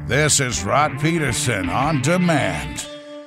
This is Rod Peterson on demand.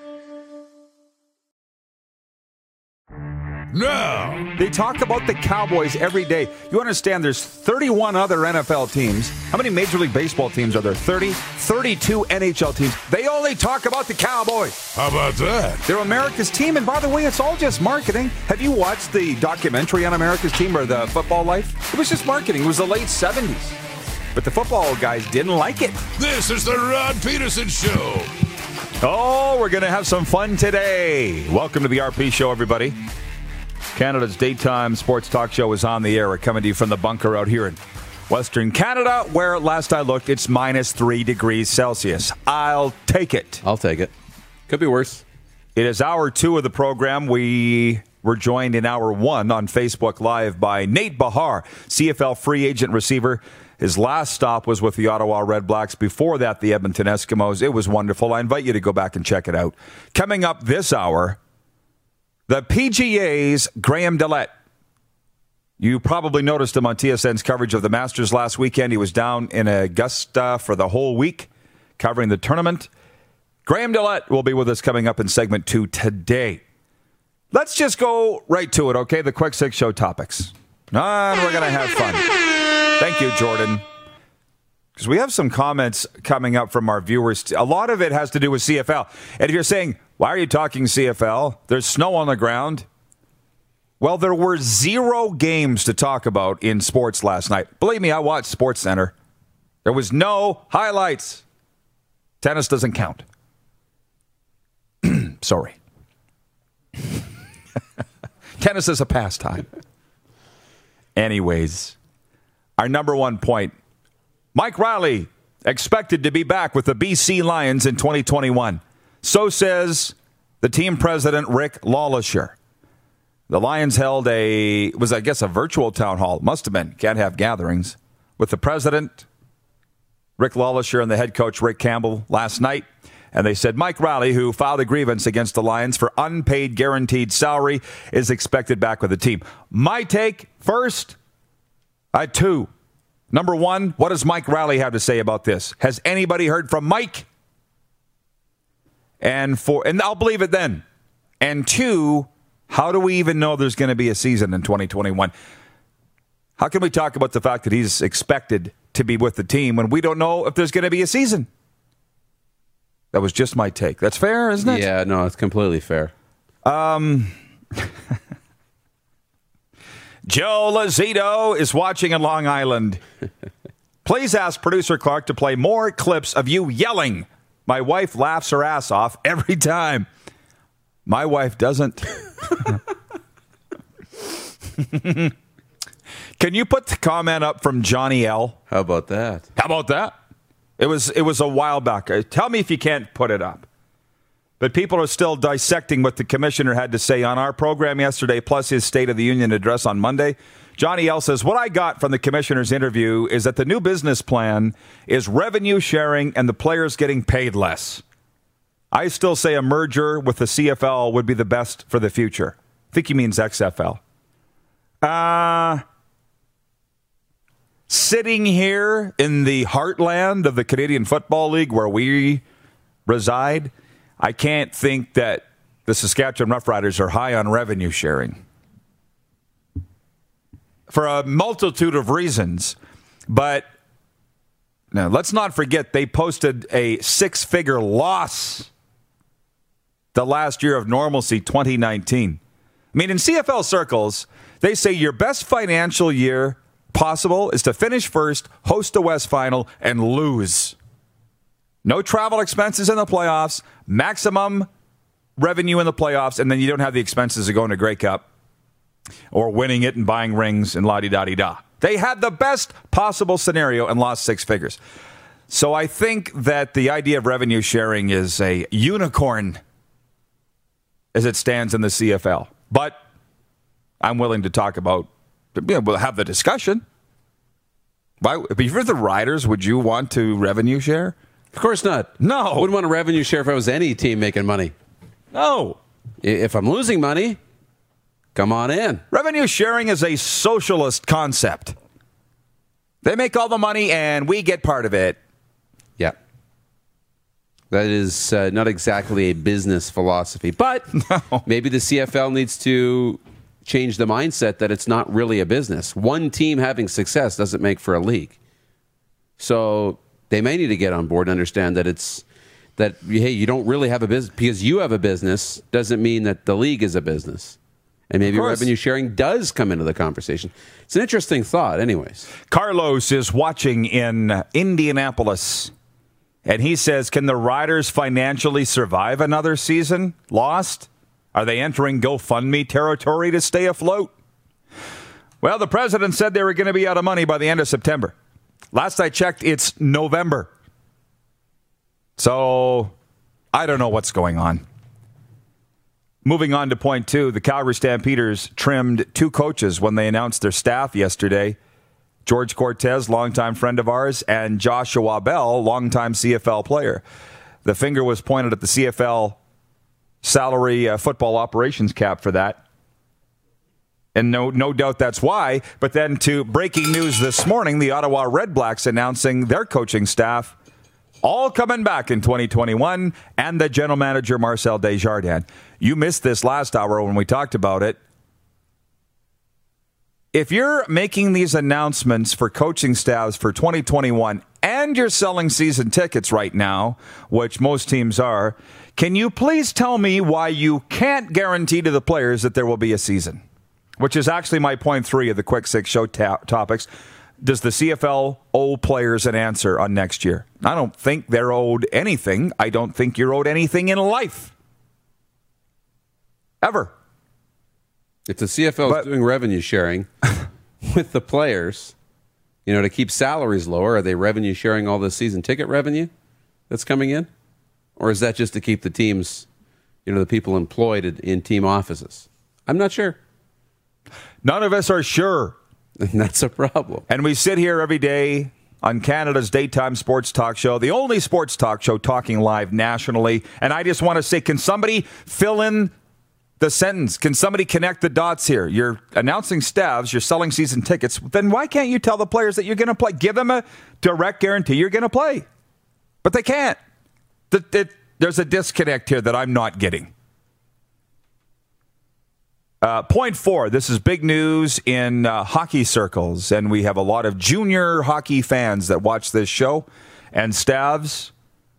Now, they talk about the Cowboys every day. You understand there's 31 other NFL teams. How many Major League Baseball teams are there? 30? 32 NHL teams. They only talk about the Cowboys. How about that? They're America's team, and by the way, it's all just marketing. Have you watched the documentary on America's Team or the Football Life? It was just marketing. It was the late 70s. But the football guys didn't like it. This is the Rod Peterson Show. Oh, we're going to have some fun today. Welcome to the RP Show, everybody. Canada's daytime sports talk show is on the air. We're coming to you from the bunker out here in Western Canada, where last I looked, it's minus 3 degrees Celsius. I'll take it. I'll take it. Could be worse. It is hour 2 of the program. We were joined in hour 1 on Facebook Live by Nate Bahar, CFL free agent receiver. His last stop was with the Ottawa Red Blacks. Before that, the Edmonton Eskimos. It was wonderful. I invite you to go back and check it out. Coming up this hour, the PGA's Graham Dillette. You probably noticed him on TSN's coverage of the Masters last weekend. He was down in Augusta for the whole week covering the tournament. Graham Dillette will be with us coming up in segment 2 today. Let's just go right to it, okay? The quick 6 show topics. And we're going to have fun. Thank you, Jordan. Because we have some comments coming up from our viewers. A lot of it has to do with CFL. And if you're saying, why are you talking CFL? There's snow on the ground. Well, there were 0 games to talk about in sports last night. Believe me, I watched SportsCenter. There was no highlights. Tennis doesn't count. Sorry. Tennis is a pastime. Anyways, our number 1 point. Mike Riley expected to be back with the BC Lions in 2021. So says the team president, Rick Lawlisher. The Lions held a virtual town hall. Must have been. Can't have gatherings. With the president, Rick Lawlisher, and the head coach, Rick Campbell, last night. And they said Mike Riley, who filed a grievance against the Lions for unpaid guaranteed salary, is expected back with the team. My take first, I had 2. Number 1, what does Mike Riley have to say about this? Has anybody heard from Mike? And I'll believe it then. And 2, how do we even know there's going to be a season in 2021? How can we talk about the fact that he's expected to be with the team when we don't know if there's going to be a season? That was just my take. That's fair, isn't it? Yeah, no, it's completely fair. Joe Lazito is watching in Long Island. Please ask producer Clark to play more clips of you yelling. My wife laughs her ass off every time. My wife doesn't. Can you put the comment up from Johnny L? How about that? How about that? It was a while back. Tell me if you can't put it up. But people are still dissecting what the commissioner had to say on our program yesterday, plus his State of the Union address on Monday. Johnny L says, what I got from the commissioner's interview is that the new business plan is revenue sharing and the players getting paid less. I still say a merger with the CFL would be the best for the future. I think he means XFL. Sitting here in the heartland of the Canadian Football League where we reside, I can't think that the Saskatchewan Roughriders are high on revenue sharing. For a multitude of reasons. But now, let's not forget they posted a 6-figure loss the last year of normalcy, 2019. I mean, in CFL circles, they say your best financial year possible is to finish first, host the West Final, and lose. No travel expenses in the playoffs, maximum revenue in the playoffs, and then you don't have the expenses of going to Grey Cup or winning it and buying rings and la-di-da-di-da. They had the best possible scenario and lost 6 figures. So I think that the idea of revenue sharing is a unicorn as it stands in the CFL. But I'm willing to talk about, we'll have the discussion. Why, if you're the Riders, would you want to revenue share? Of course not. No. I wouldn't want a revenue share if I was any team making money. No. If I'm losing money, come on in. Revenue sharing is a socialist concept. They make all the money and we get part of it. Yeah. That is not exactly a business philosophy. But maybe the CFL needs to change the mindset that it's not really a business. One team having success doesn't make for a league. So they may need to get on board and understand that hey, you don't really have a business. Because you have a business doesn't mean that the league is a business. And maybe revenue sharing does come into the conversation. It's an interesting thought anyways. Carlos is watching in Indianapolis, and he says, can the Riders financially survive another season lost? Are they entering GoFundMe territory to stay afloat? Well, the president said they were going to be out of money by the end of September. Last I checked, it's November. So I don't know what's going on. Moving on to point 2, the Calgary Stampeders trimmed 2 coaches when they announced their staff yesterday. George Cortez, longtime friend of ours, and Joshua Bell, longtime CFL player. The finger was pointed at the CFL salary football operations cap for that. And no doubt that's why. But then to breaking news this morning, the Ottawa Red Blacks announcing their coaching staff all coming back in 2021, and the general manager, Marcel Desjardins. You missed this last hour when we talked about it. If you're making these announcements for coaching staffs for 2021 and you're selling season tickets right now, which most teams are, can you please tell me why you can't guarantee to the players that there will be a season? Which is actually my point 3 of the Quick Six show topics. Does the CFL owe players an answer on next year? I don't think they're owed anything. I don't think you're owed anything in life. Ever. If the CFL is doing revenue sharing with the players, to keep salaries lower, are they revenue sharing all the season ticket revenue that's coming in? Or is that just to keep the teams, the people employed in team offices? I'm not sure. None of us are sure. And that's a problem. And we sit here every day on Canada's daytime sports talk show, the only sports talk show talking live nationally. And I just want to say, can somebody fill in the sentence? Can somebody connect the dots here? You're announcing staffs, you're selling season tickets. Then why can't you tell the players that you're going to play? Give them a direct guarantee you're going to play. But they can't. There's a disconnect here that I'm not getting. Point 4, this is big news in hockey circles, and we have a lot of junior hockey fans that watch this show. And Stavs,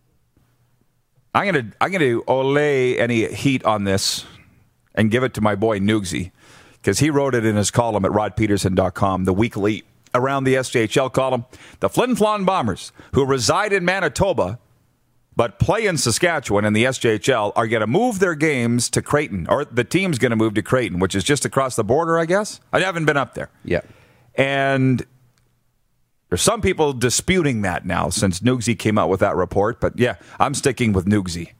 I'm gonna olay any heat on this and give it to my boy Nugsy, because he wrote it in his column at rodpeterson.com, the weekly Around the SJHL column. The Flin Flon Bombers, who reside in Manitoba but play in Saskatchewan in the SJHL, are going to move their games to Creighton, or the team's going to move to Creighton, which is just across the border, I guess. I haven't been up there. Yeah. And there's some people disputing that now since Nugsy came out with that report. But yeah, I'm sticking with Nugsy.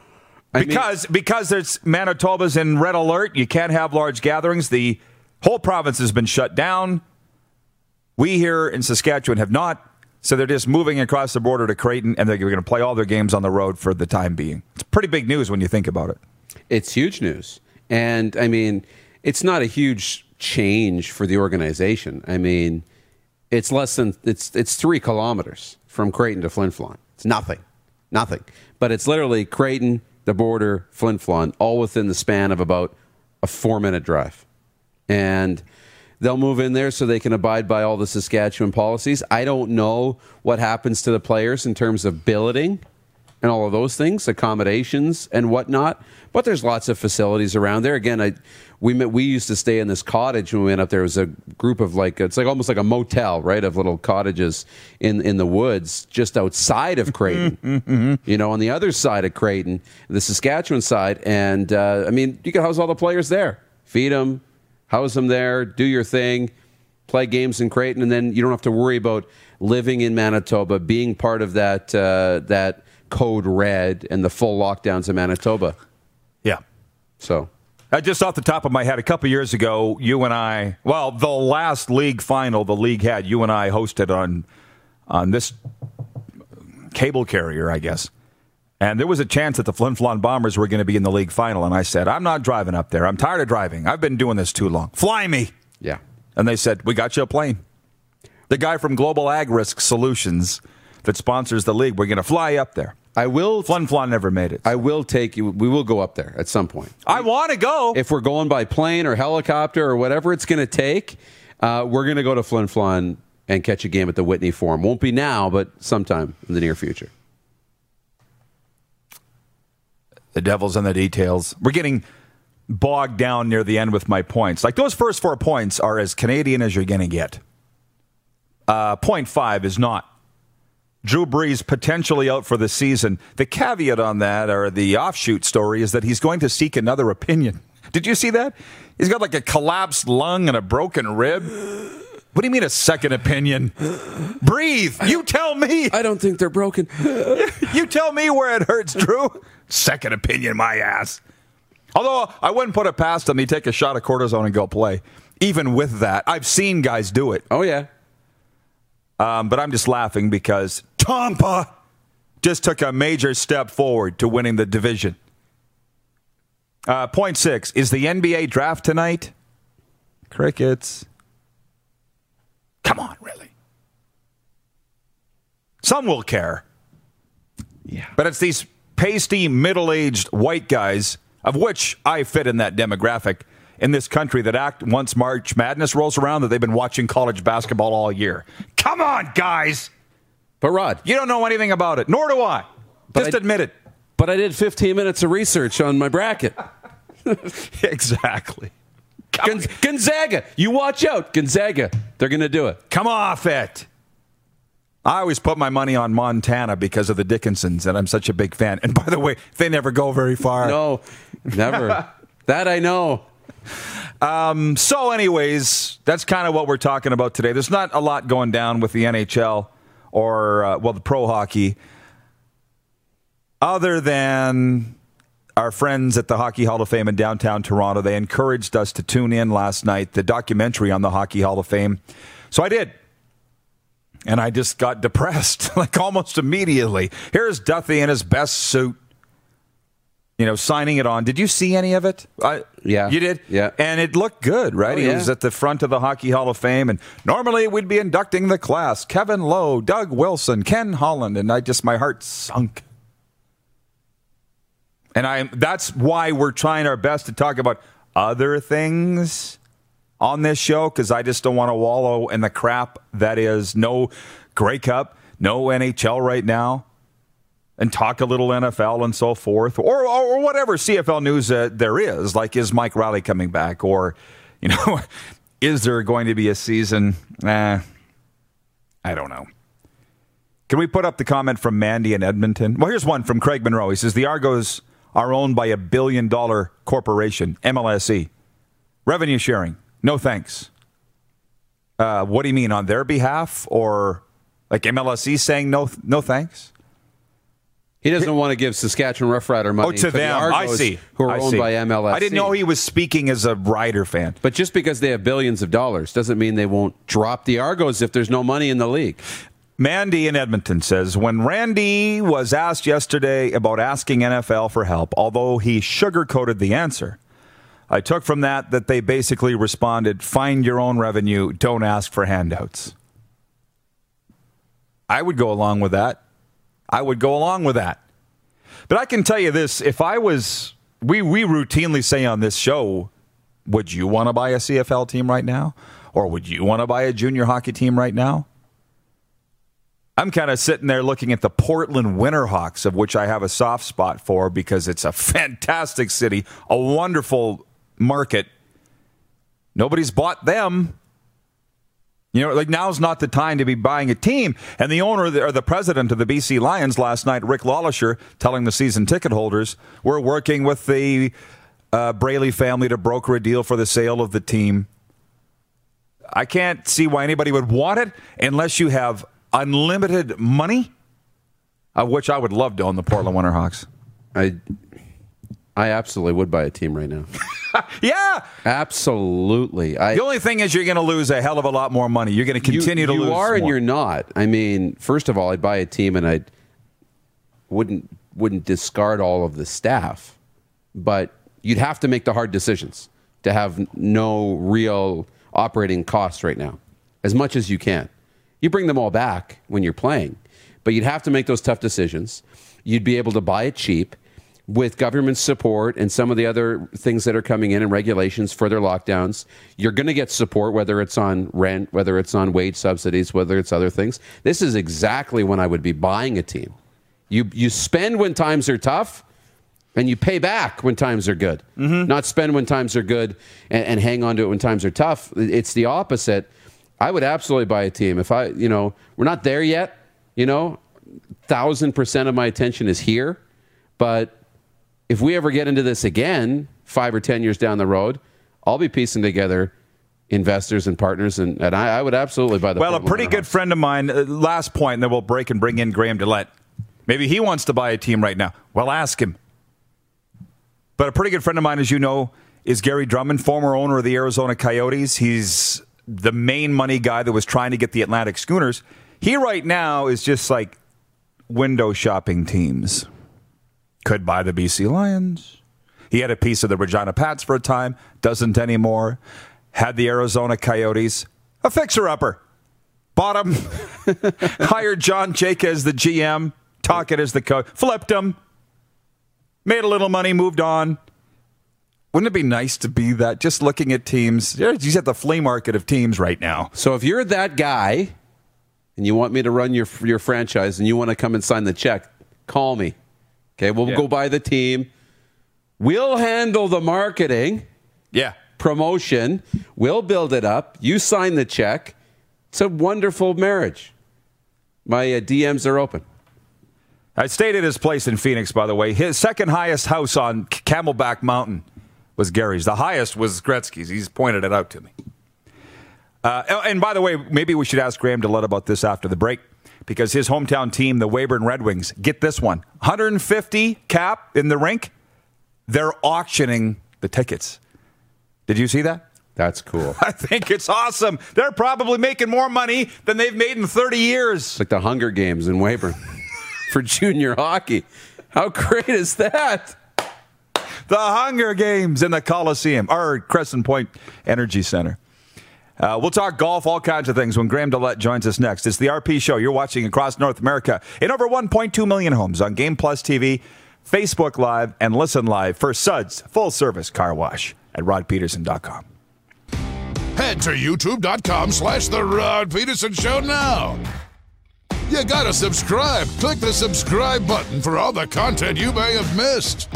Because there's Manitoba's in red alert. You can't have large gatherings. The whole province has been shut down. We here in Saskatchewan have not. So they're just moving across the border to Creighton, and they're going to play all their games on the road for the time being. It's pretty big news when you think about it. It's huge news. And, it's not a huge change for the organization. It's less than, it's 3 kilometers from Creighton to Flin Flon. It's nothing. But it's literally Creighton, the border, Flin Flon, all within the span of about a 4-minute drive. And they'll move in there so they can abide by all the Saskatchewan policies. I don't know what happens to the players in terms of billeting and all of those things, accommodations and whatnot. But there's lots of facilities around there. Again, we used to stay in this cottage when we went up there. It was a group of it's almost like a motel, right, of little cottages in the woods just outside of Creighton. Mm-hmm. On the other side of Creighton, the Saskatchewan side. And, you can house all the players there. Feed them. House them there, do your thing, play games in Creighton, and then you don't have to worry about living in Manitoba, being part of that code red and the full lockdowns in Manitoba. Yeah. So, just off the top of my head, a couple years ago, you and I, the last league final the league had, you and I hosted on this cable carrier, I guess. And there was a chance that the Flin Flon Bombers were going to be in the league final. And I said, I'm not driving up there. I'm tired of driving. I've been doing this too long. Fly me. Yeah. And they said, we got you a plane. The guy from Global Ag Risk Solutions that sponsors the league, we're going to fly up there. I will. Flin Flon never made it. I will take you. We will go up there at some point. I want to go. If we're going by plane or helicopter or whatever it's going to take, we're going to go to Flin Flon and catch a game at the Whitney Forum. Won't be now, but sometime in the near future. The devil's in the details. We're getting bogged down near the end with my points. Like, those first 4 points are as Canadian as you're going to get. Point 5 is not. Drew Brees potentially out for the season. The caveat on that, or the offshoot story, is that he's going to seek another opinion. Did you see that? He's got like a collapsed lung and a broken rib. What do you mean a second opinion? Breathe. You tell me. I don't think they're broken. You tell me where it hurts, Drew. Second opinion, my ass. Although I wouldn't put it past him. He'd take a shot of cortisone and go play. Even with that, I've seen guys do it. Oh, yeah. But I'm just laughing because Tampa just took a major step forward to winning the division. Point 6, is the NBA draft tonight? Crickets. Come on, really. Some will care. Yeah. But it's these pasty, middle-aged white guys, of which I fit in that demographic, in this country that act once March Madness rolls around that they've been watching college basketball all year. Come on, guys. But, Rod, You don't know anything about it, nor do I. Just admit it. But I did 15 minutes of research on my bracket. Exactly. Gonzaga. You watch out. Gonzaga. They're going to do it. Come off it. I always put my money on Montana because of the Dickinsons, and I'm such a big fan. And by the way, they never go very far. No, never. That I know. So anyways, that's kind of what we're talking about today. There's not a lot going down with the NHL or, the pro hockey, other than our friends at the Hockey Hall of Fame in downtown Toronto. They encouraged us to tune in last night, the documentary on the Hockey Hall of Fame. So I did. And I just got depressed, like almost immediately. Here's Duthie in his best suit, signing it on. Did you see any of it? Yeah. You did? Yeah. And it looked good, right? Oh, He yeah. was at the front of the Hockey Hall of Fame, and normally we'd be inducting the class. Kevin Lowe, Doug Wilson, Ken Holland, and my heart sunk. And that's why we're trying our best to talk about other things on this show, because I just don't want to wallow in the crap that is no Grey Cup, no NHL right now, and talk a little NFL and so forth, or whatever CFL news there is, like, is Mike Riley coming back, or, is there going to be a season? I don't know. Can we put up the comment from Mandy in Edmonton? Well, here's one from Craig Monroe. He says, the Argos are owned by $1 billion corporation, MLSE. Revenue sharing. No thanks. What do you mean, on their behalf? Or like MLSE saying no thanks? He doesn't want to give Saskatchewan Roughrider money to for them. the Argos, I see. who are owned by MLSE. I didn't know he was speaking as a Rider fan. But just because they have billions of dollars doesn't mean they won't drop the Argos if there's no money in the league. Mandy in Edmonton says, when Randy was asked yesterday about asking NFL for help, although he sugarcoated the answer, I took from that they basically responded, find your own revenue, don't ask for handouts. I would go along with that. But I can tell you this, if I was, we routinely say on this show, would you want to buy a CFL team right now? Or would you want to buy a junior hockey team right now? I'm kind of sitting there looking at the Portland Winterhawks, of which I have a soft spot for because it's a fantastic city, a wonderful market. Nobody's bought them. Now's not the time to be buying a team. And the owner or the president of the BC Lions last night, Rick Lawlisher, telling the season ticket holders, we're working with the Braley family to broker a deal for the sale of the team. I can't see why anybody would want it unless you have unlimited money, of which I would love to own the Portland Winterhawks. I absolutely would buy a team right now. Yeah. Absolutely. The only thing is you're going to lose a hell of a lot more money. You're going to continue to lose. You are and more. you're not. I mean, first of all, I'd buy a team and I wouldn't discard all of the staff, but you'd have to make the hard decisions to have no real operating costs right now, as much as you can. You bring them all back when you're playing. But you'd have to make those tough decisions. You'd be able to buy it cheap. With government support and some of the other things that are coming in and regulations, further lockdowns, you're going to get support, whether it's on rent, whether it's on wage subsidies, whether it's other things. This is exactly when I would be buying a team. You spend when times are tough, and you pay back when times are good. Not spend when times are good and hang on to it when times are tough. It's the opposite. I would absolutely buy a team. If we're not there yet, 1,000% of my attention is here, but if we ever get into this again, 5 or 10 years down the road, I'll be piecing together investors and partners, and I would absolutely buy the. Well, a pretty good friend of mine, last point, and then we'll break and bring in Graham Dillette. Maybe he wants to buy a team right now. Well, ask him. But a pretty good friend of mine, as you know, is Gary Drummond, former owner of the Arizona Coyotes. He's the main money guy that was trying to get the Atlantic Schooners. He right now is just like window shopping teams. Could buy the BC Lions. He had a piece of the Regina Pats for a time. Doesn't anymore. Had the Arizona Coyotes. A fixer-upper. Bought him. Hired John Jake as the GM. Tocchet as the coach. Flipped him. Made a little money. Moved on. Wouldn't it be nice to be that? Just looking at teams. He's at the flea market of teams right now. So if you're that guy and you want me to run your franchise and you want to come and sign the check, call me. Okay, we'll go buy the team. We'll handle the marketing. Yeah. Promotion. We'll build it up. You sign the check. It's a wonderful marriage. My DMs are open. I stayed at his place in Phoenix, by the way. His second highest house on Camelback Mountain was Gary's. The highest was Gretzky's. He's pointed it out to me. And by the way, maybe we should ask Graham Dillette about this after the break. Because his hometown team, the Weyburn Red Wings, get this one, 150 cap in the rink. They're auctioning the tickets. Did you see that? That's cool. I think it's awesome. They're probably making more money than they've made in 30 years. It's like the Hunger Games in Weyburn for junior hockey. How great is that? The Hunger Games in the Coliseum, or Crescent Point Energy Center. We'll talk golf, all kinds of things when Graham Dillette joins us next. It's the RP Show. You're watching across North America in over 1.2 million homes on Game Plus TV, Facebook Live, and listen live for Suds Full Service Car Wash at rodpeterson.com. Head to youtube.com/The Rod Peterson Show now. You gotta subscribe. Click the subscribe button for all the content you may have missed.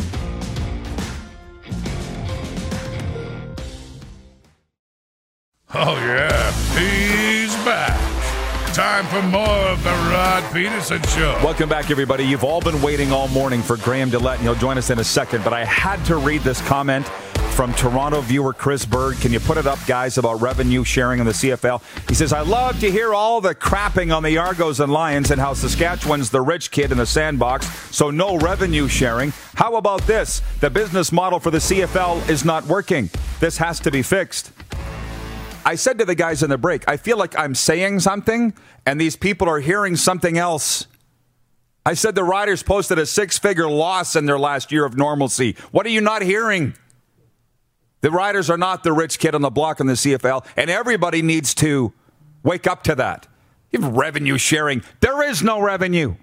Oh, yeah, he's back. Time for more of the Rod Peterson Show. Welcome back, everybody. You've all been waiting all morning for Graham Dillette, and he'll join us in a second. But I had to read this comment from Toronto viewer Chris Bird. Can you put it up, guys, about revenue sharing in the CFL? He says, I love to hear all the crapping on the Argos and Lions and how Saskatchewan's the rich kid in the sandbox, so no revenue sharing. How about this? The business model for the CFL is not working. This has to be fixed. I said to the guys in the break, I feel like I'm saying something, and these people are hearing something else. I said the Riders posted a 6-figure loss in their last year of normalcy. What are you not hearing? The Riders are not the rich kid on the block in the CFL, and everybody needs to wake up to that. You have revenue sharing. There is no revenue.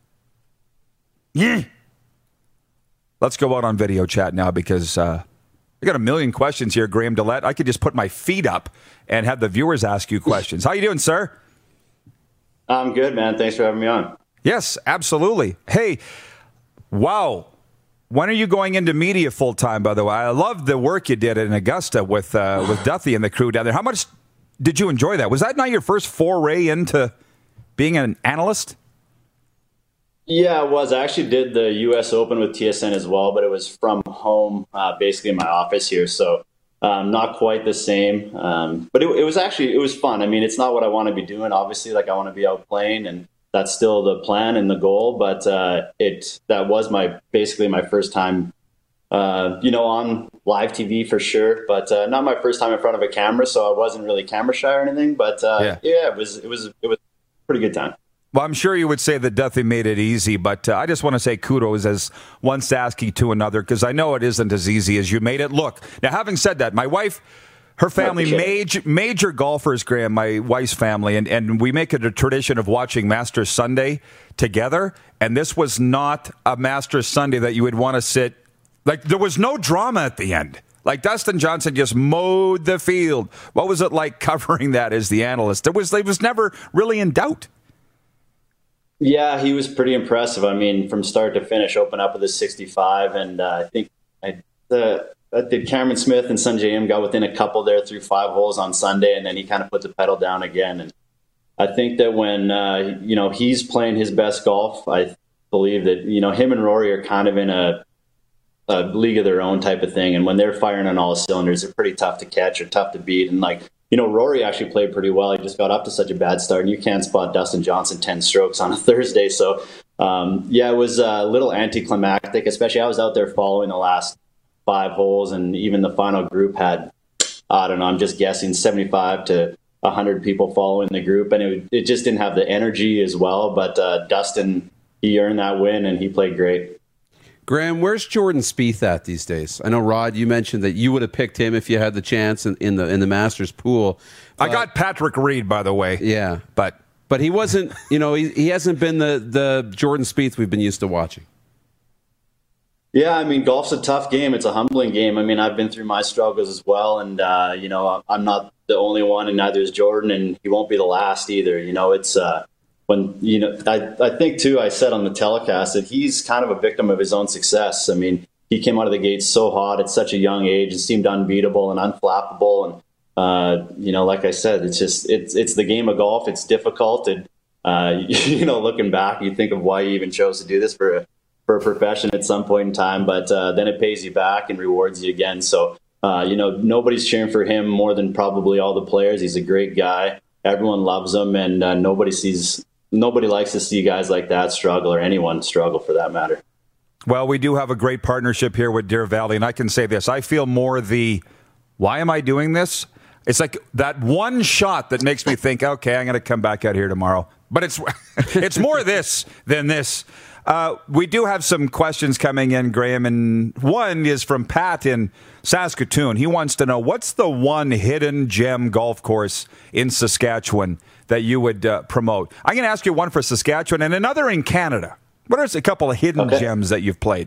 Yeah. Let's go out on video chat now because I got a million questions here, Graham Dillette. I could just put my feet up and have the viewers ask you questions. How you doing, sir? I'm good, man. Thanks for having me on. Yes, absolutely. Hey, wow. When are you going into media full time, by the way? I love the work you did in Augusta with Duthie and the crew down there. How much did you enjoy that? Was that not your first foray into being an analyst? Yeah, it was. I actually did the U.S. Open with TSN as well, but it was from home, basically in my office here. So not quite the same. But it was fun. I mean, it's not what I want to be doing. Obviously, like I want to be out playing, and that's still the plan and the goal. But that was basically my first time, on live TV for sure. But not my first time in front of a camera, so I wasn't really camera shy or anything. But it was a pretty good time. Well, I'm sure you would say that Duthie made it easy, but I just want to say kudos as one Sasky to another, because I know it isn't as easy as you made it look. Now, having said that, my wife Her family, major golfers, Graham, my wife's family, and we make it a tradition of watching Masters Sunday together. And this was not a Masters Sunday that you would want to sit. Like, there was no drama at the end. Like, Dustin Johnson just mowed the field. What was it like covering that as the analyst? It was never really in doubt. Yeah, he was pretty impressive. I mean, from start to finish, open up with a 65. And I think did Cameron Smith and Sungjae Im got within a couple there through 5 holes on Sunday, and then he kind of put the pedal down again. And I think that when he's playing his best golf, I believe that him and Rory are kind of in a league of their own type of thing. And when they're firing on all cylinders, they're pretty tough to catch or tough to beat. And Rory actually played pretty well. He just got up to such a bad start, and you can't spot Dustin Johnson 10 strokes on a Thursday. So it was a little anticlimactic. Especially I was out there following the last 5 holes, and even the final group had, I don't know, I'm just guessing 75 to 100 people following the group, and it just didn't have the energy as well. But Dustin, he earned that win, and he played great. Graham, where's Jordan Spieth at these days? I know, Rod, you mentioned that you would have picked him if you had the chance in the Masters pool. I got Patrick Reed, by the way. Yeah, but he wasn't. He hasn't been the Jordan Spieth we've been used to watching. Yeah, I mean, golf's a tough game. It's a humbling game. I mean, I've been through my struggles as well, and I'm not the only one, and neither is Jordan, and he won't be the last either. It's when I think too. I said on the telecast that he's kind of a victim of his own success. I mean, he came out of the gate so hot at such a young age and seemed unbeatable and unflappable. And like I said, it's the game of golf. It's difficult, and looking back, you think of why he even chose to do this for a profession at some point in time, but then it pays you back and rewards you again. So, nobody's cheering for him more than probably all the players. He's a great guy. Everyone loves him, and nobody likes to see guys like that struggle, or anyone struggle for that matter. Well, we do have a great partnership here with Deer Valley, and I can say this. I feel more why am I doing this? It's like that one shot that makes me think, okay, I'm going to come back out here tomorrow. But it's more this than this. We do have some questions coming in, Graham, and one is from Pat in Saskatoon. He wants to know, what's the one hidden gem golf course in Saskatchewan that you would promote? I'm going to ask you one for Saskatchewan and another in Canada. What are a couple of hidden gems that you've played?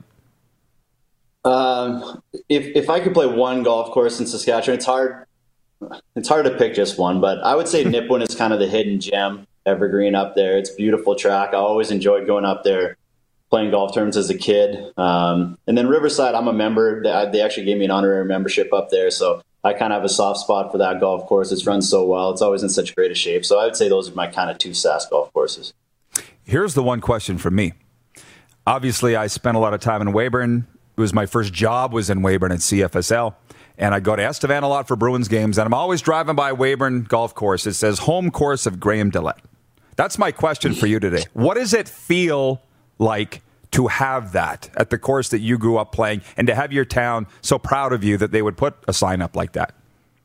If I could play one golf course in Saskatchewan, it's hard to pick just one, but I would say Nipawin is kind of the hidden gem, evergreen up there. It's a beautiful track. I always enjoyed going up there, playing golf tournaments as a kid. And then Riverside, I'm a member. They actually gave me an honorary membership up there, so I kind of have a soft spot for that golf course. It's run so well. It's always in such great a shape. So I would say those are my kind of 2 Sask golf courses. Here's the one question from me. Obviously, I spent a lot of time in Weyburn. It was my first job was in Weyburn at CFSL. And I go to Estevan a lot for Bruins games, and I'm always driving by Weyburn Golf Course. It says home course of Graham Dillette. That's my question for you today. What does it feel like to have that at the course that you grew up playing, and to have your town so proud of you that they would put a sign up like that?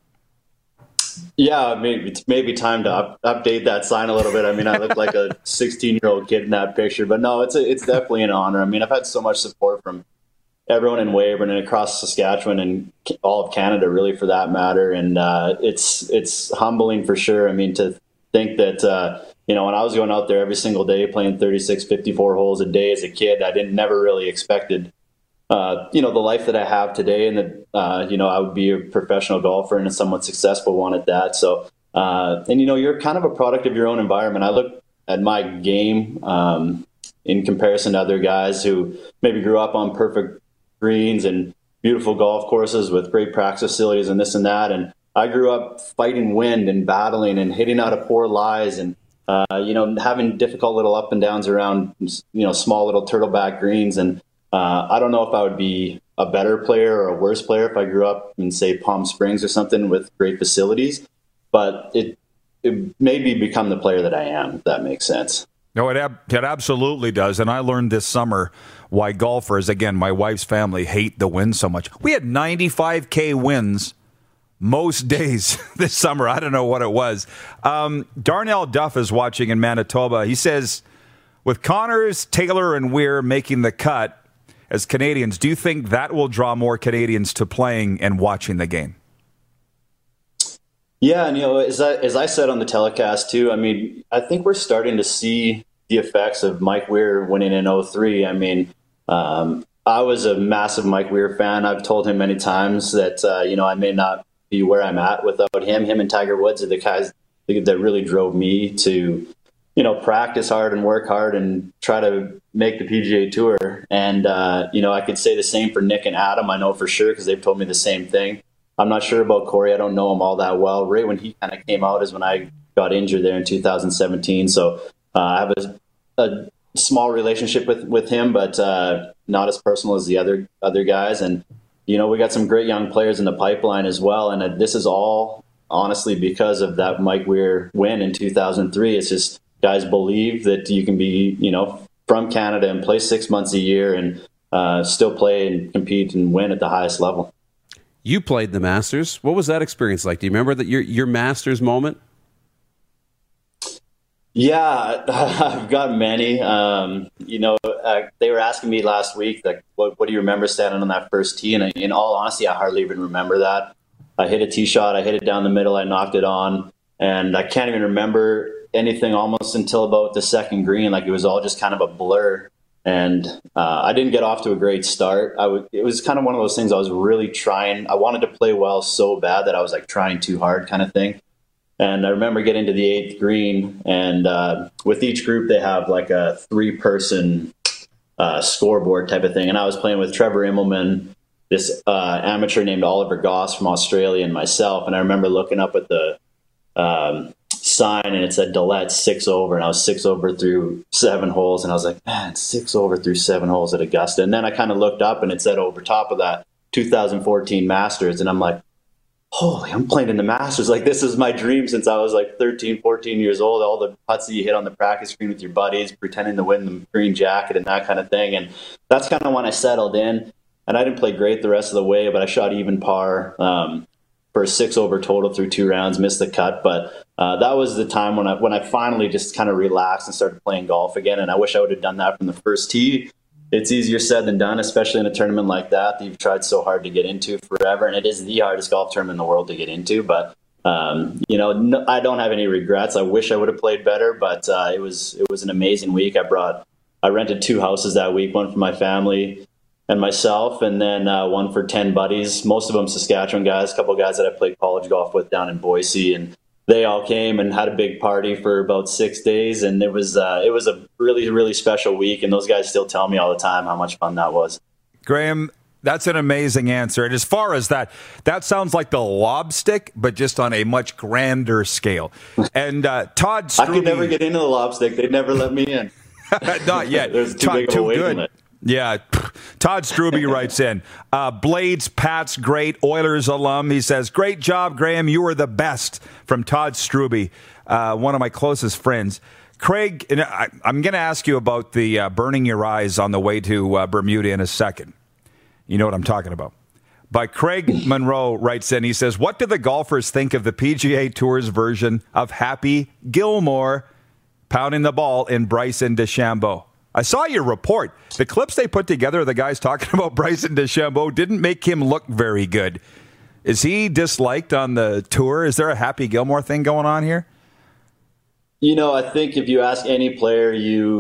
Yeah, it's maybe time to update that sign a little bit. I mean, I look like a 16-year-old kid in that picture, but no, it's definitely an honor. I mean, I've had so much support from everyone in Weyburn and across Saskatchewan and all of Canada, really, for that matter. And it's humbling for sure. I mean, to think that, when I was going out there every single day playing 36, 54 holes a day as a kid, I never really expected, the life that I have today, and that, I would be a professional golfer and a somewhat successful one at that. So, you're kind of a product of your own environment. I look at my game in comparison to other guys who maybe grew up on perfect greens and beautiful golf courses with great practice facilities and this and that. And I grew up fighting wind and battling and hitting out of poor lies and, having difficult little up and downs around, small little turtleback greens. And I don't know if I would be a better player or a worse player if I grew up in, say, Palm Springs or something with great facilities, but it made me become the player that I am, if that makes sense. No, it absolutely does. And I learned this summer why golfers, again, my wife's family, hate the wind so much. We had 95K winds most days this summer. I don't know what it was. Darnell Duff is watching in Manitoba. He says, with Connors, Taylor, and Weir making the cut as Canadians, do you think that will draw more Canadians to playing and watching the game? Yeah, and as I said on the telecast too, I mean, I think we're starting to see the effects of Mike Weir winning in 03. I mean, I was a massive Mike Weir fan. I've told him many times that I may not be where I'm at without him. Him and Tiger Woods are the guys that really drove me to practice hard and work hard and try to make the PGA Tour. And I could say the same for Nick and Adam. I know for sure because they've told me the same thing. I'm not sure about Corey. I don't know him all that well. Right when he kind of came out is when I got injured there in 2017. So I have a small relationship with him, but not as personal as the other guys. And we got some great young players in the pipeline as well. And this is all honestly because of that Mike Weir win in 2003. It's just guys believe that you can be from Canada and play 6 months a year and still play and compete and win at the highest level. You played the Masters. What was that experience like? Do you remember that your Masters moment? Yeah, I've got many. They were asking me last week, like, what do you remember standing on that first tee? And in all honesty, I hardly even remember that. I hit a tee shot. I hit it down the middle. I knocked it on. And I can't even remember anything almost until about the second green. Like, it was all just kind of a blur. And I didn't get off to a great start. It was kind of one of those things I was really trying. I wanted to play well so bad that I was like trying too hard kind of thing. And I remember getting to the eighth green, and with each group they have like a 3-person scoreboard type of thing. And I was playing with Trevor Immelman, this amateur named Oliver Goss from Australia, and myself. And I remember looking up at the sign, and it said Dillette 6 over, and I was 6 over through 7 holes, and I was like, man, 6 over through 7 holes at Augusta. And then I kind of looked up, and it said over top of that 2014 Masters, and I'm like, holy, I'm playing in the Masters. Like, this is my dream since I was like 13, 14 years old. All the putts that you hit on the practice green with your buddies, pretending to win the green jacket and that kind of thing. And that's kind of when I settled in. And I didn't play great the rest of the way, but I shot even par for a 6 over total through 2 rounds, missed the cut. But that was the time when I finally just kind of relaxed and started playing golf again. And I wish I would have done that from the first tee. It's easier said than done, especially in a tournament like that you've tried so hard to get into forever. And it is the hardest golf tournament in the world to get into. But, no, I don't have any regrets. I wish I would have played better, but it was an amazing week. I rented 2 houses that week, one for my family and myself, and then one for 10 buddies, most of them Saskatchewan guys, a couple of guys that I played college golf with down in Boise. And they all came and had a big party for about 6 days, and it was a really, really special week. And those guys still tell me all the time how much fun that was. Graham, that's an amazing answer. And as far as that sounds like the lob stick, but just on a much grander scale. And Todd Strube, I could never get into the lob stick. They'd never let me in. Not yet. There's too big of a weight in it. Yeah. Todd Strube writes in, Blades, Pat's great, Oilers alum. He says, great job, Graham. You were the best. From Todd Strube, one of my closest friends. Craig, I'm going to ask you about the burning your eyes on the way to Bermuda in a second. You know what I'm talking about. But Craig Monroe writes in, he says, what do the golfers think of the PGA Tour's version of Happy Gilmore pounding the ball in Bryson DeChambeau? I saw your report. The clips they put together of the guys talking about Bryson DeChambeau didn't make him look very good. Is he disliked on the tour? Is there a Happy Gilmore thing going on here? I think if you ask any player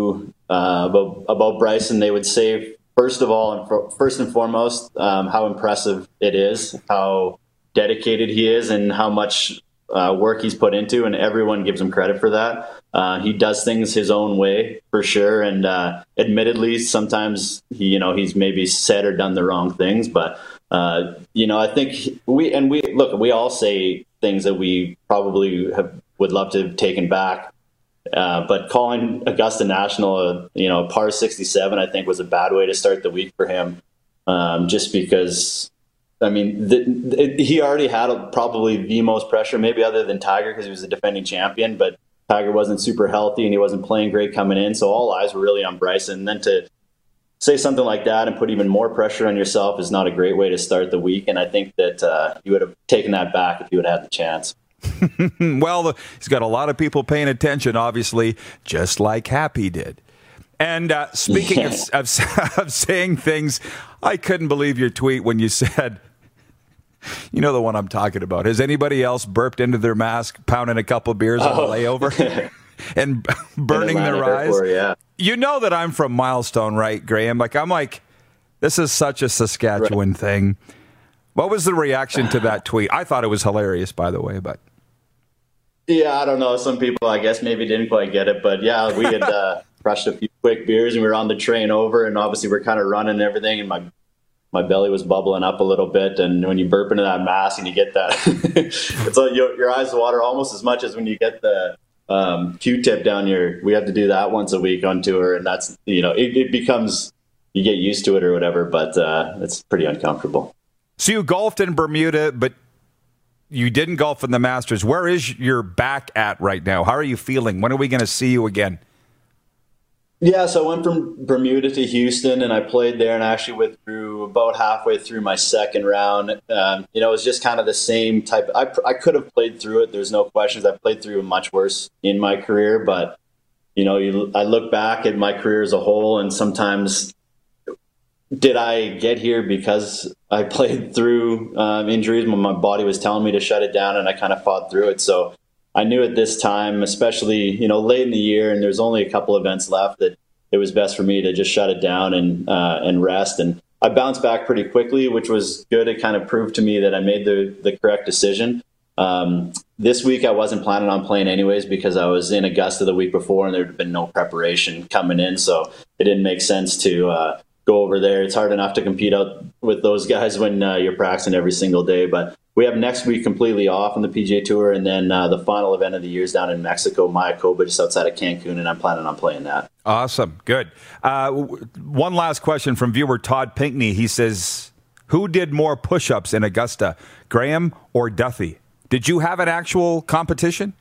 about Bryson, they would say, first and foremost, how impressive it is, how dedicated he is, and how much work he's put into, and everyone gives him credit for that. He does things his own way, for sure, and admittedly, sometimes he's maybe said or done the wrong things. But I think we all say things that we probably would love to have taken back. But calling Augusta National a par 67, I think, was a bad way to start the week for him, just because. I mean, he already had probably the most pressure, maybe other than Tiger, because he was the defending champion, but Tiger wasn't super healthy and he wasn't playing great coming in. So all eyes were really on Bryson. And then to say something like that and put even more pressure on yourself is not a great way to start the week. And I think that you would have taken that back if you would have had the chance. Well, he's got a lot of people paying attention, obviously, just like Happy did. And speaking of saying things, I couldn't believe your tweet when you said, You know the one I'm talking about. Has anybody else burped into their mask, pounding a couple beers on the layover, and burning their eyes? Airport, yeah. You know that I'm from Milestone, right, Graham? I'm like, this is such a Saskatchewan thing. What was the reaction to that tweet? I thought it was hilarious, by the way, but. Yeah, I don't know. Some people, I guess, maybe didn't quite get it. But yeah, we had crushed a few quick beers and we were on the train over. And obviously we're kind of running and everything. And my belly was bubbling up a little bit. And when you burp into that mask and you get that, it's like your eyes water almost as much as when you get the Q-tip down we have to do that once a week on tour. And that's, it becomes, you get used to it or whatever. But it's pretty uncomfortable. So you golfed in Bermuda, but you didn't golf in the Masters. Where is your back at right now? How are you feeling? When are we going to see you again? Yeah, so I went from Bermuda to Houston, and I played there and I actually withdrew about halfway through my second round. It was just kind of the same type. I could have played through it. There's no questions. I played through much worse in my career, but, I look back at my career as a whole, and sometimes did I get here because I played through injuries when my body was telling me to shut it down, and I kind of fought through it. So I knew at this time, especially, late in the year, and there's only a couple events left, that it was best for me to just shut it down and rest. And I bounced back pretty quickly, which was good. It kind of proved to me that I made the correct decision. This week I wasn't planning on playing anyways because I was in Augusta the week before and there had been no preparation coming in. So it didn't make sense to go over there. It's hard enough to compete out with those guys when you're practicing every single day. But we have next week completely off on the PGA Tour, and then the final event of the year is down in Mexico, Mayakoba, just outside of Cancun, and I'm planning on playing that. Awesome. Good. One last question from viewer Todd Pinkney. He says, who did more push-ups in Augusta, Graham or Duthie? Did you have an actual competition?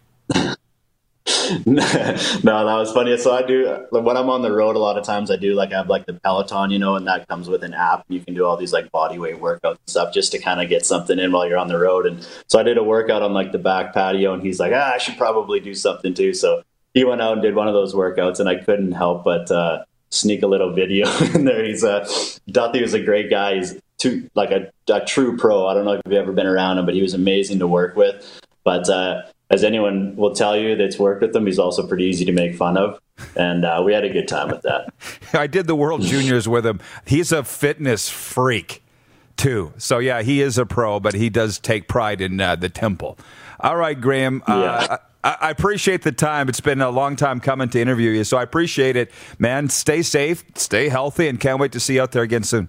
No, that was funny. So I do, when I'm on the road, a lot of times I have the Peloton, and that comes with an app. You can do all these body weight workouts and stuff just to kind of get something in while you're on the road. And so I did a workout on the back patio, and he's like, I should probably do something too. So he went out and did one of those workouts, and I couldn't help but sneak a little video in there. Duthie was a great guy. He's a true pro. I don't know if you've ever been around him, but he was amazing to work with. But as anyone will tell you that's worked with him, he's also pretty easy to make fun of. And we had a good time with that. I did the World Juniors with him. He's a fitness freak, too. So, yeah, he is a pro, but he does take pride in the temple. All right, Graham. Yeah. I appreciate the time. It's been a long time coming to interview you, so I appreciate it. Man, stay safe, stay healthy, and can't wait to see you out there again soon.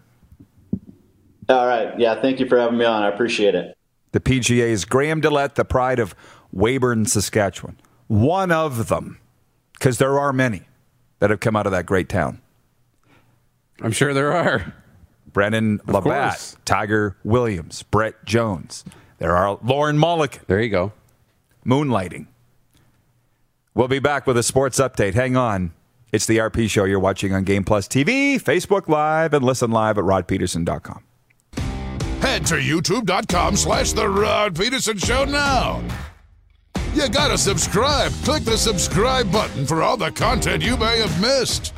All right. Yeah, thank you for having me on. I appreciate it. The PGA's Graham Dillette, the pride of Weyburn, Saskatchewan. One of them, because there are many that have come out of that great town. I'm sure there are. Brennan Labatt, Tiger Williams, Brett Jones. There are Lauren Mulliken. There you go. Moonlighting. We'll be back with a sports update. Hang on. It's the RP Show you're watching on Game Plus TV, Facebook Live, and listen live at rodpeterson.com. Head to youtube.com/The Rod Peterson Show now. You gotta subscribe. Click the subscribe button for all the content you may have missed.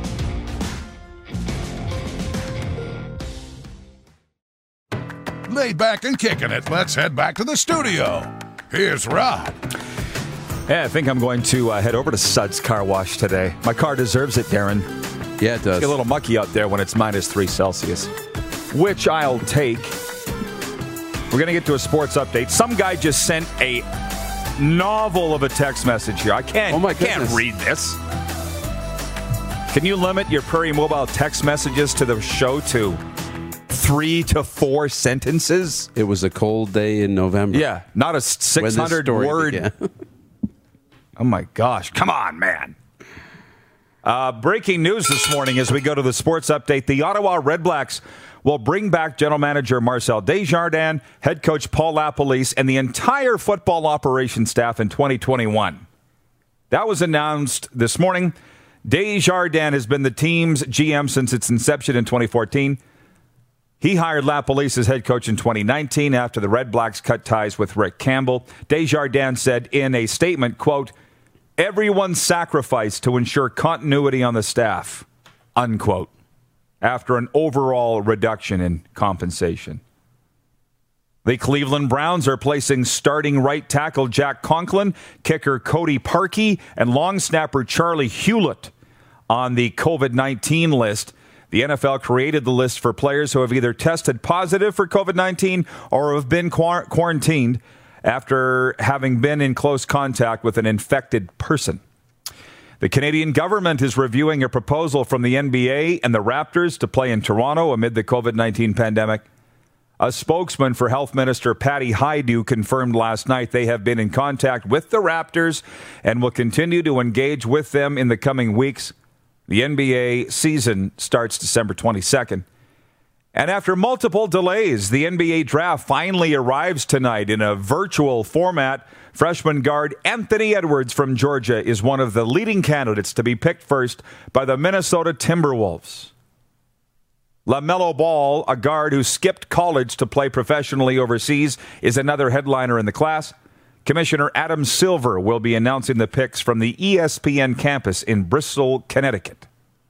Laid back and kicking it, let's head back to the studio. Here's Rod. Yeah, I think I'm going to head over to Suds Car Wash today. My car deserves it, Darren. Yeah, it does. It's a little mucky out there when it's -3 Celsius, which I'll take. We're going to get to a sports update. Some guy just sent a novel of a text message here. I can't read this. Can you limit your Prairie Mobile text messages to the show to 3 to 4 sentences? It was a cold day in November. Yeah, not a 600-word. Oh, my gosh. Come on, man. Breaking news this morning as we go to the sports update. The Ottawa Redblacks will bring back general manager Marcel Desjardins, head coach Paul LaPolice, and the entire football operations staff in 2021. That was announced this morning. Desjardins has been the team's GM since its inception in 2014. He hired LaPolice as head coach in 2019 after the Red Blacks cut ties with Rick Campbell. Desjardins said in a statement, quote, "Everyone sacrificed to ensure continuity on the staff," unquote, after an overall reduction in compensation. The Cleveland Browns are placing starting right tackle Jack Conklin, kicker Cody Parkey, and long snapper Charlie Hewlett on the COVID-19 list. The NFL created the list for players who have either tested positive for COVID-19 or have been quarantined after having been in close contact with an infected person. The Canadian government is reviewing a proposal from the NBA and the Raptors to play in Toronto amid the COVID-19 pandemic. A spokesman for Health Minister Patty Hajdu confirmed last night they have been in contact with the Raptors and will continue to engage with them in the coming weeks. The NBA season starts December 22nd. And after multiple delays, the NBA draft finally arrives tonight in a virtual format. Freshman guard Anthony Edwards from Georgia is one of the leading candidates to be picked first by the Minnesota Timberwolves. LaMelo Ball, a guard who skipped college to play professionally overseas, is another headliner in the class. Commissioner Adam Silver will be announcing the picks from the ESPN campus in Bristol, Connecticut.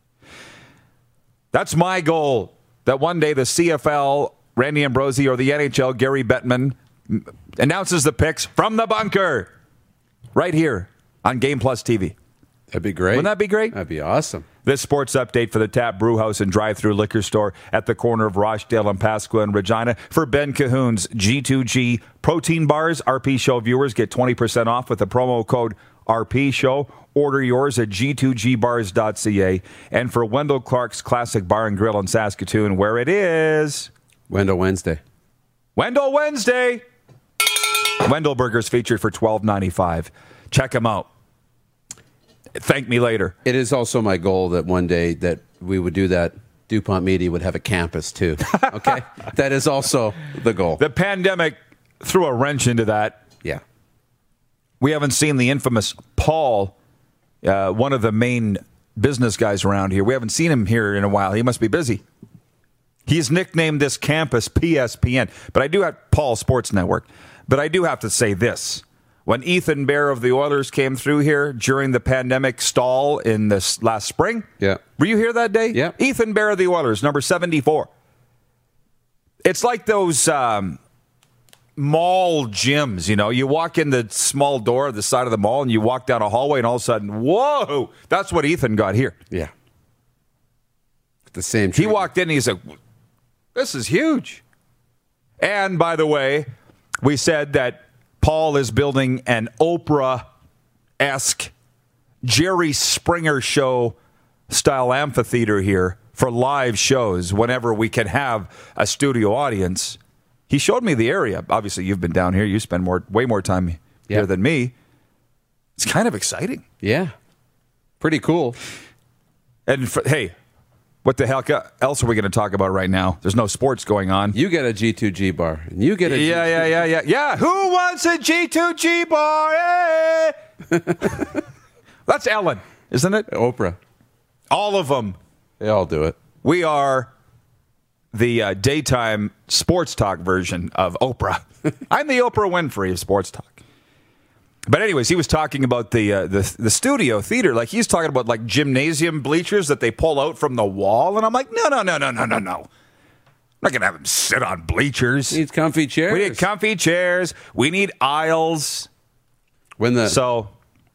That's my goal, that one day the CFL, Randy Ambrosie, or the NHL, Gary Bettman, announces the picks from the bunker right here on Game Plus TV. That'd be great. Wouldn't that be great? That'd be awesome. This sports update for the Tap Brewhouse and Drive-Thru Liquor Store at the corner of Rochdale and Pasqua and Regina. For Ben Cahoon's G2G Protein Bars, RP Show viewers get 20% off with the promo code RP Show. Order yours at g2gbars.ca. And for Wendell Clark's Classic Bar and Grill in Saskatoon, where it is... Wendell Wednesday. Wendell Wednesday! Wendell Burgers featured for $12.95. Check them out. Thank me later. It is also my goal that one day that we would do that. DuPont Media would have a campus too. Okay? That is also the goal. The pandemic threw a wrench into that. Yeah. We haven't seen the infamous Paul, one of the main business guys around here. We haven't seen him here in a while. He must be busy. He's nicknamed this campus PSPN. But I do have Paul Sports Network. But I do have to say this. When Ethan Bear of the Oilers came through here during the pandemic stall in this last spring, yeah. Were you here that day? Yeah. Ethan Bear of the Oilers, number 74. It's like those mall gyms, you know. You walk in the small door at the side of the mall and you walk down a hallway and all of a sudden, whoa, that's what Ethan got here. Yeah. The same treatment. He walked in and he said, this is huge. And by the way, we said that Paul is building an Oprah-esque Jerry Springer show style amphitheater here for live shows whenever we can have a studio audience. He showed me the area. Obviously, you've been down here. You spend way more time here than me. It's kind of exciting. Yeah. Pretty cool. And hey, what the heck else are we going to talk about right now? There's no sports going on. You get a G2G bar. And you get a Yeah. Who wants a G2G bar? Hey! That's Ellen, isn't it? Oprah. All of them. They all do it. We are the daytime sports talk version of Oprah. I'm the Oprah Winfrey of sports talk. But anyways, he was talking about the studio theater. Like he's talking about like gymnasium bleachers that they pull out from the wall. And I'm like, no. I'm not going to have him sit on bleachers. He needs comfy chairs. We need comfy chairs. We need aisles. When the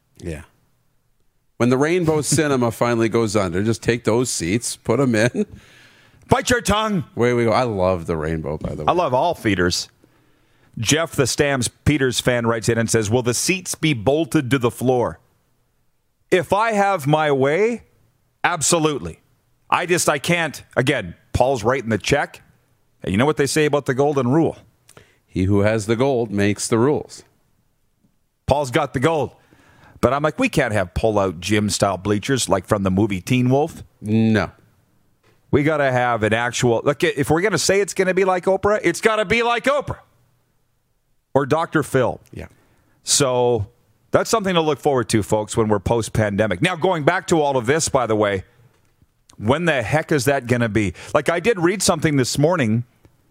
Rainbow Cinema finally goes under, just take those seats, put them in. Bite your tongue. Away we go. I love the Rainbow, by the way. I love all theaters. Jeff, the Stamps Peters fan, writes in and says, will the seats be bolted to the floor? If I have my way, absolutely. I can't. Again, Paul's writing the check. And you know what they say about the golden rule? He who has the gold makes the rules. Paul's got the gold. But I'm like, we can't have pull-out gym-style bleachers like from the movie Teen Wolf. No. We got to have an actual... Look, if we're going to say it's going to be like Oprah, it's got to be like Oprah. Or Dr. Phil. Yeah. So that's something to look forward to, folks, when we're post-pandemic. Now, going back to all of this, by the way, when the heck is that going to be? Like, I did read something this morning.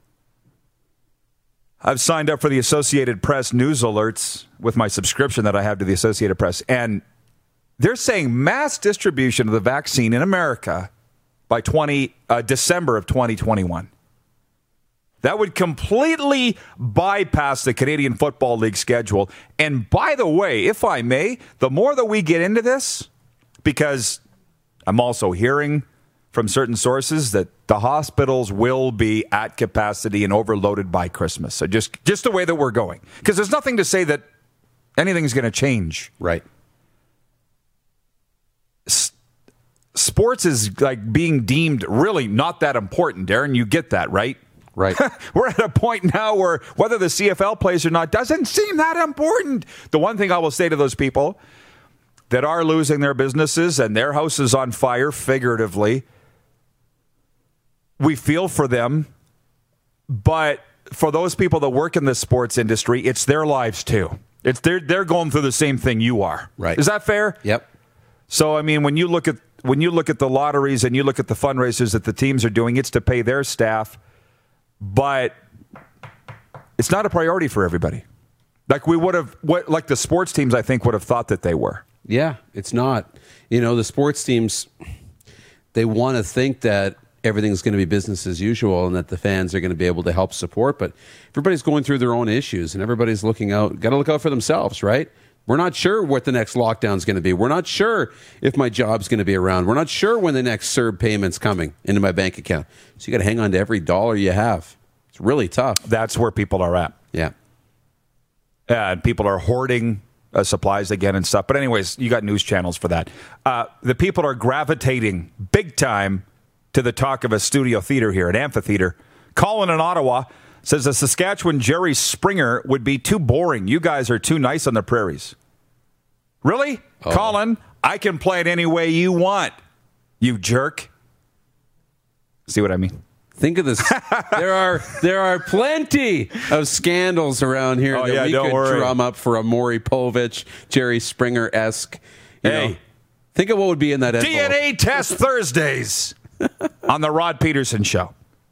I've signed up for the Associated Press news alerts with my subscription that I have to the Associated Press. And they're saying mass distribution of the vaccine in America by December of 2021. That would completely bypass the Canadian Football League schedule. And by the way, if I may, the more that we get into this, because I'm also hearing from certain sources that the hospitals will be at capacity and overloaded by Christmas. So just the way that we're going. Because there's nothing to say that anything's going to change. Right. Sports is like being deemed really not that important, Darren. You get that, right? Right. We're at a point now where whether the CFL plays or not doesn't seem that important. The one thing I will say to those people that are losing their businesses and their house is on fire, figuratively, we feel for them. But for those people that work in the sports industry, it's their lives too. They're going through the same thing you are. Right. Is that fair? Yep. So, I mean, when you look at the lotteries and you look at the fundraisers that the teams are doing, it's to pay their staff. But it's not a priority for everybody. Like like the sports teams, I think, would have thought that they were. Yeah, it's not. The sports teams, they want to think that everything's going to be business as usual and that the fans are going to be able to help support. But everybody's going through their own issues and everybody's got to look out for themselves, right? We're not sure what the next lockdown is going to be. We're not sure if my job's going to be around. We're not sure when the next CERB payment's coming into my bank account. So you got to hang on to every dollar you have. It's really tough. That's where people are at. Yeah. And people are hoarding supplies again and stuff. But anyways, you got news channels for that. The people are gravitating big time to the talk of a studio theater here, an amphitheater. Colin in Ottawa says the Saskatchewan Jerry Springer would be too boring. You guys are too nice on the prairies. Really? Oh. Colin, I can play it any way you want, you jerk. See what I mean? Think of this. There are plenty of scandals around here that we could drum up for a Maury Povich, Jerry Springer-esque. Think of what would be in that envelope. DNA test Thursdays on the Rod Peterson Show.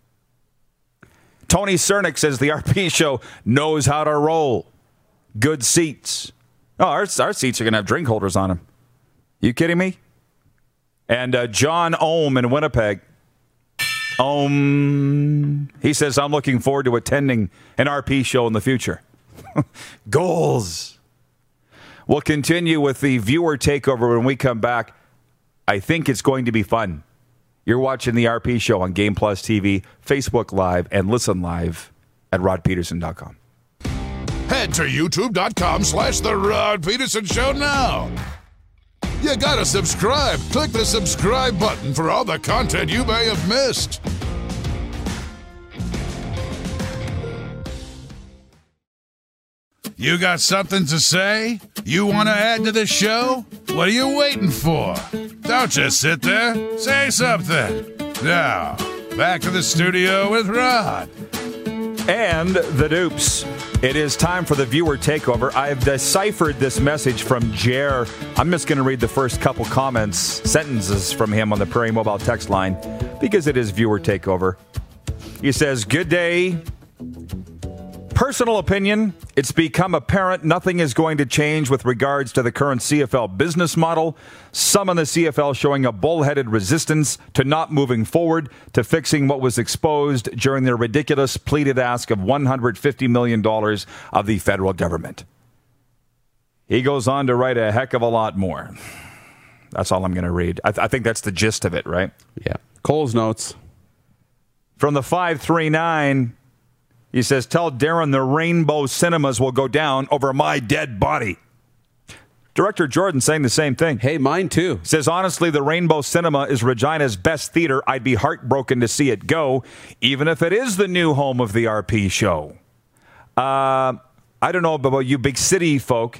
Tony Cernick says the RP Show knows how to roll. Good seats. Oh, our seats are going to have drink holders on them. You kidding me? And John Ohm in Winnipeg. He says, I'm looking forward to attending an RP show in the future. Goals. We'll continue with the viewer takeover when we come back. I think it's going to be fun. You're watching the RP show on Game Plus TV, Facebook Live, and listen live at rodpeterson.com. Head to youtube.com/The Rod Peterson Show now. You gotta subscribe. Click the subscribe button for all the content you may have missed. You got something to say? You want to add to the show? What are you waiting for? Don't just sit there. Say something. Now, back to the studio with Rod. And the Dupes. It is time for the viewer takeover. I've deciphered this message from Jer. I'm just going to read the first couple sentences from him on the Prairie Mobile text line because it is viewer takeover. He says, good day. Personal opinion, it's become apparent nothing is going to change with regards to the current CFL business model. Some in the CFL showing a bullheaded resistance to not moving forward to fixing what was exposed during their ridiculous pleaded ask of $150 million of the federal government. He goes on to write a heck of a lot more. That's all I'm going to read. I think that's the gist of it, right? Yeah. Cole's notes. From the 539... He says, tell Darren the Rainbow Cinemas will go down over my dead body. Director Jordan saying the same thing. Hey, mine too. Says, honestly, the Rainbow Cinema is Regina's best theater. I'd be heartbroken to see it go, even if it is the new home of the RP show. I don't know about you big city folk.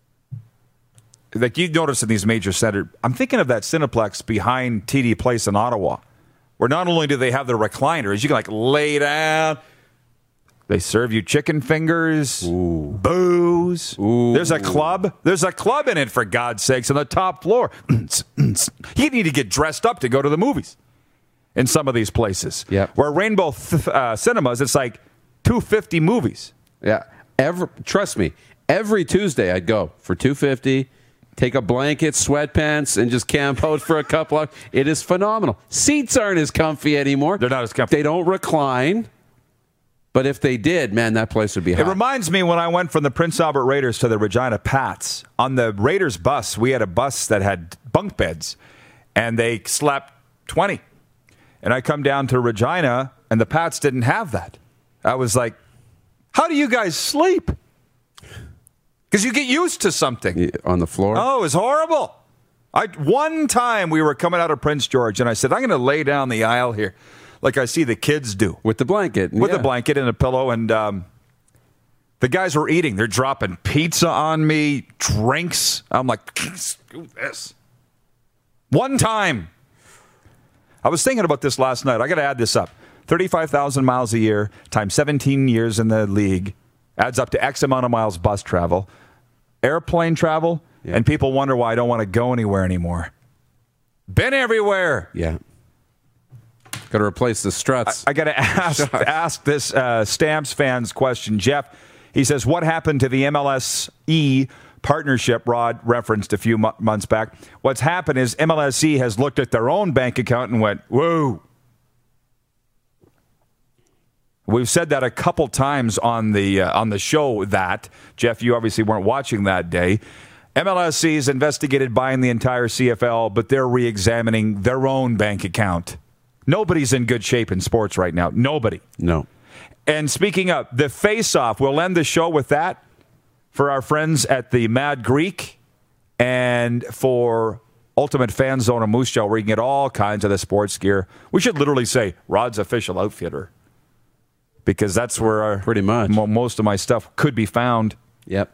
Like you notice in these major centers, I'm thinking of that Cineplex behind TD Place in Ottawa, where not only do they have the recliners, you can like lay down. They serve you chicken fingers, booze. Ooh. There's a club. There's a club in it, for God's sakes, on the top floor. You need to get dressed up to go to the movies in some of these places. Yeah. Where Rainbow Cinemas, it's like 250 movies. Yeah. Trust me, every Tuesday I'd go for $250, take a blanket, sweatpants, and just camp out for a couple hours. It is phenomenal. Seats aren't as comfy anymore. They're not as comfy. They don't recline. But if they did, man, that place would be hot. It reminds me when I went from the Prince Albert Raiders to the Regina Pats. On the Raiders bus, we had a bus that had bunk beds, and they slept 20. And I come down to Regina, and the Pats didn't have that. I was like, how do you guys sleep? Because you get used to something. On the floor? Oh, it was horrible. One time we were coming out of Prince George, and I said, I'm going to lay down the aisle here like I see the kids do. With the blanket. With the blanket and a pillow, and the guys were eating. They're dropping pizza on me, drinks. I'm like, screw this. One time. I was thinking about this last night. I got to add this up. 35,000 miles a year times 17 years in the league adds up to X amount of miles bus travel. Airplane travel, and people wonder why I don't want to go anywhere anymore. Been everywhere. Yeah. Got to replace the struts. I got to ask this Stamps fans question. Jeff, he says, what happened to the MLSE partnership Rod referenced a few months back? What's happened is MLSE has looked at their own bank account and went, whoa. We've said that a couple times on the show that, Jeff, you obviously weren't watching that day. MLSE has investigated buying the entire CFL, but they're re-examining their own bank account. Nobody's in good shape in sports right now. Nobody. No. And speaking of the face-off, we'll end the show with that for our friends at the Mad Greek and for Ultimate Fan Zone of Moose Jaw, where you can get all kinds of the sports gear. We should literally say Rod's official outfitter, because that's where pretty much most of my stuff could be found. Yep.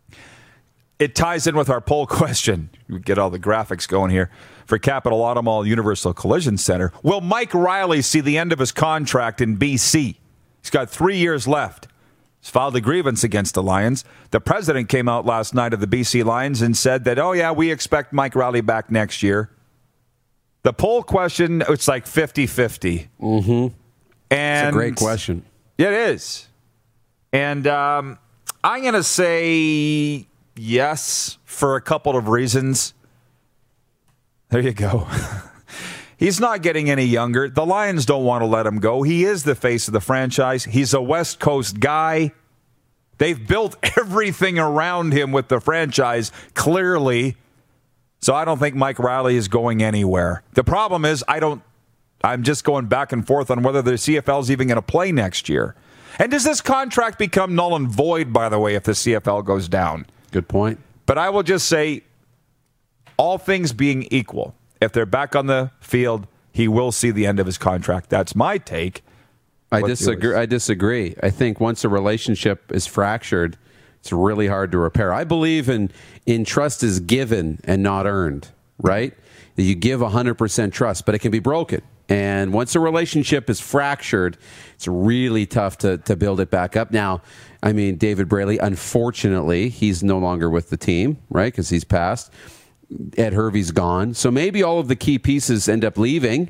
It ties in with our poll question. We get all the graphics going here. For Capital Auto Mall Universal Collision Center, will Mike Riley see the end of his contract in BC? He's got 3 years left. He's filed a grievance against the Lions. The president came out last night of the BC Lions and said that, oh, yeah, we expect Mike Riley back next year. The poll question, it's like 50-50. Mm-hmm. And it's a great question. It is. And I'm going to say yes for a couple of reasons. There you go. He's not getting any younger. The Lions don't want to let him go. He is the face of the franchise. He's a West Coast guy. They've built everything around him with the franchise, clearly. So I don't think Mike Riley is going anywhere. The problem is I'm just going back and forth on whether the CFL is even going to play next year. And does this contract become null and void, by the way, if the CFL goes down? Good point. But I will just say, all things being equal, if they're back on the field, he will see the end of his contract. That's my take. I disagree. I think once a relationship is fractured, it's really hard to repair. I believe in trust is given and not earned, right? That you give 100% trust, but it can be broken. And once a relationship is fractured, it's really tough to build it back up. Now, I mean, David Braley, unfortunately, he's no longer with the team, right? Because he's passed. Ed Hervey's gone. So maybe all of the key pieces end up leaving,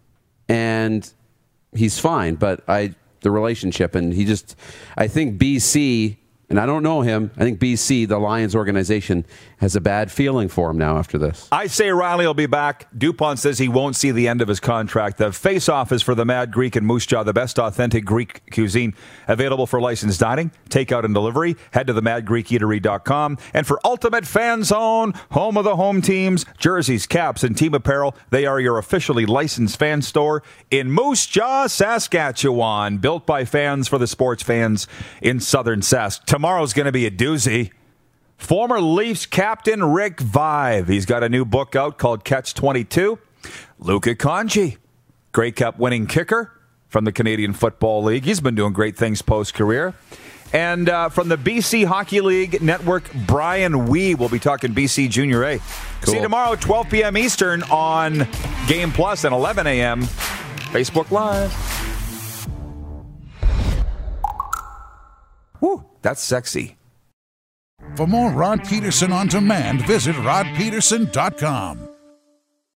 and he's fine. But the relationship, and I think BC, and I don't know him, I think BC, the Lions organization, has a bad feeling for him now after this. I say Riley will be back. DuPont says he won't see the end of his contract. The face-off is for the Mad Greek in Moose Jaw, the best authentic Greek cuisine available for licensed dining, takeout and delivery. Head to themadgreekeatery.com. And for Ultimate Fan Zone, home of the home teams, jerseys, caps, and team apparel, they are your officially licensed fan store in Moose Jaw, Saskatchewan. Built by fans for the sports fans in southern Sask. Tomorrow's going to be a doozy. Former Leafs captain Rick Vive. He's got a new book out called Catch-22. Luka Conji, Grey Cup winning kicker from the Canadian Football League. He's been doing great things post-career. And from the BC Hockey League Network, Brian Wee will be talking BC Junior A. Cool. See you tomorrow, 12 p.m. Eastern on Game Plus and 11 a.m. Facebook Live. Woo, that's sexy. For more Rod Peterson on demand, visit rodpeterson.com.